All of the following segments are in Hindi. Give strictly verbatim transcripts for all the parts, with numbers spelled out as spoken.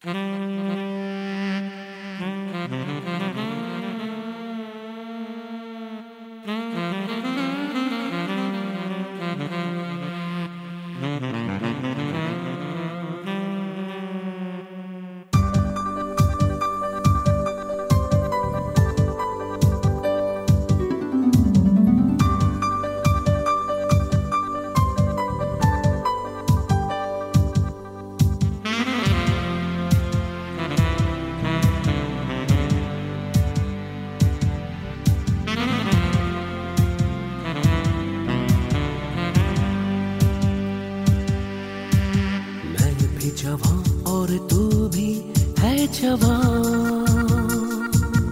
जवां और तू भी है जवां,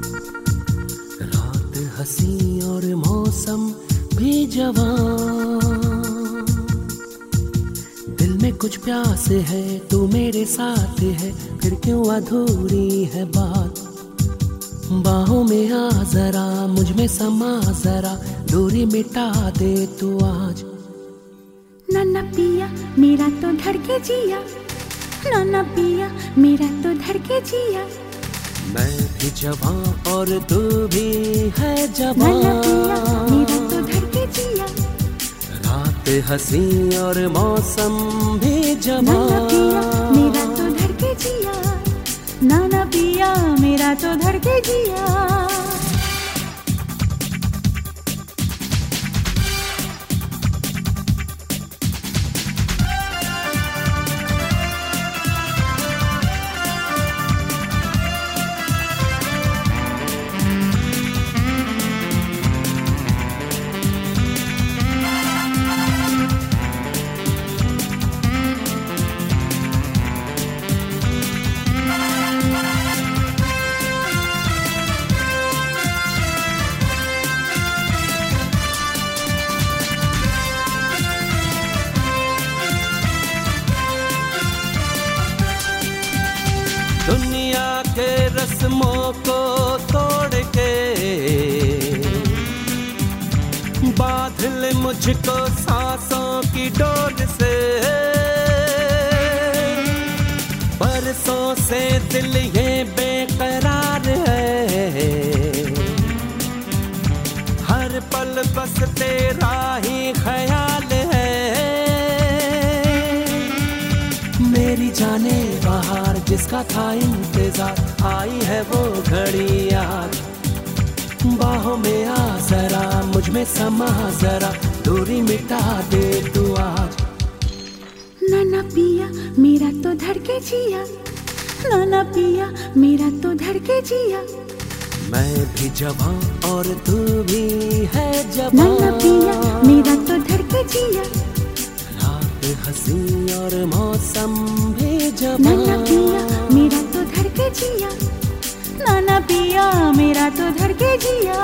रात हंसी और मौसम भी जवां, दिल में कुछ प्यास है तू मेरे साथ है, फिर क्यों अधूरी है बात, बाहों में आ जरा मुझ में समा जरा, दूरी मिटा दे तू आज। नाना पिया मेरा तो धड़के जिया, नाना पिया मेरा तो धड़के जिया, मैं भी जवां और तू भी है जवां, नाना पिया मेरा तो धड़के जिया, रात हंसी और मौसम भी जवां, नाना पिया मेरा तो धड़के जिया, नाना पिया मेरा तो धड़के जिया। दुनिया के रस्मों को तोड़ के बांध ले मुझको सांसों की डोर से, बरसों से दिल ये बेकरार है, हर पल बस तेरा ही ख्याल है, मेरी जाने बाहर जिसका था इंतजार, आई है वो घड़ी याद, बाहों में आ जरा मुझ में समा जरा, दूरी मिटा दे तू आज। नाना पिया मेरा तो धड़के जिया, नाना पिया मेरा तो धड़के जिया, मैं भी जवां और तू भी है जवां, नाना पिया मेरा तो धड़के जिया, रात हंसी और मौसम भी जवां, नाना पिया मेरा तो धड़के जिया, नाना पिया मेरा तो धड़के जिया।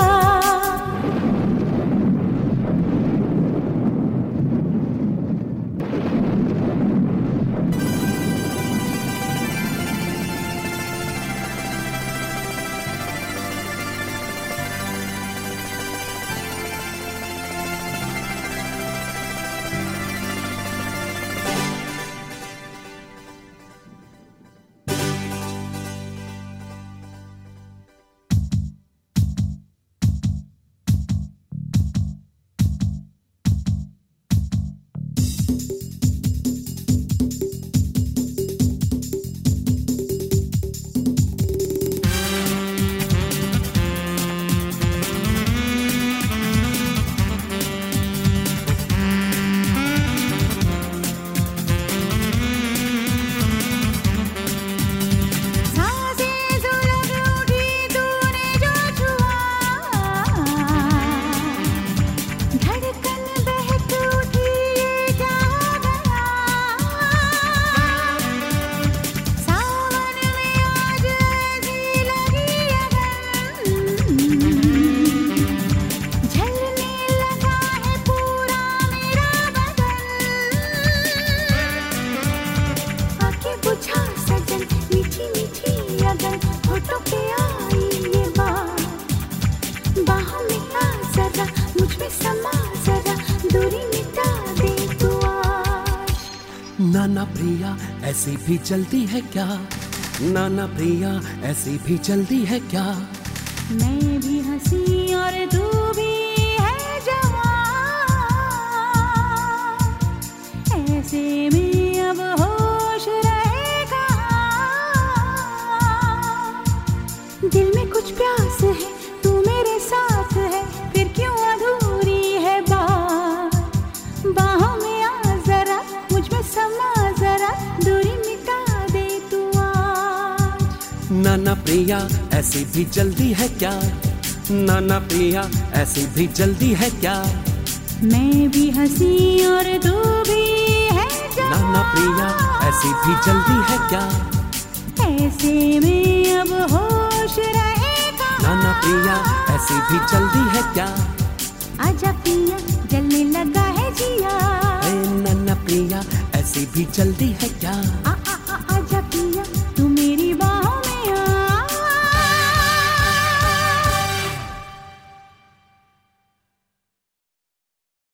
नाना प्रिया ऐसी भी चलती है क्या, नाना प्रिया ऐसी भी जल्दी है क्या? मैं भी हंसी और तू भी है जवान, ऐसे में अब होश रहेगा। दिल में कुछ प्यास है, तू मेरे साथ है, फिर क्यों अधूरी है बात। बाहों में आ जरा, मुझ में समा जरा, दूरी मिटा दे तू आज। नाना प्रिया ऐसी भी जल्दी है क्या? नाना प्रिया ऐसी भी जल्दी है क्या? मैं भी हंसी और तू भी है जवान, नाना प्रिया ऐसी भी जल्दी है क्या? ऐसे में अब होश रहेगा। नाना प्रिया ऐसी भी जल्दी है क्या? आजा पिया जलने लगा है जिया, ए नाना प्रिया ऐसी भी जल्दी है क्या?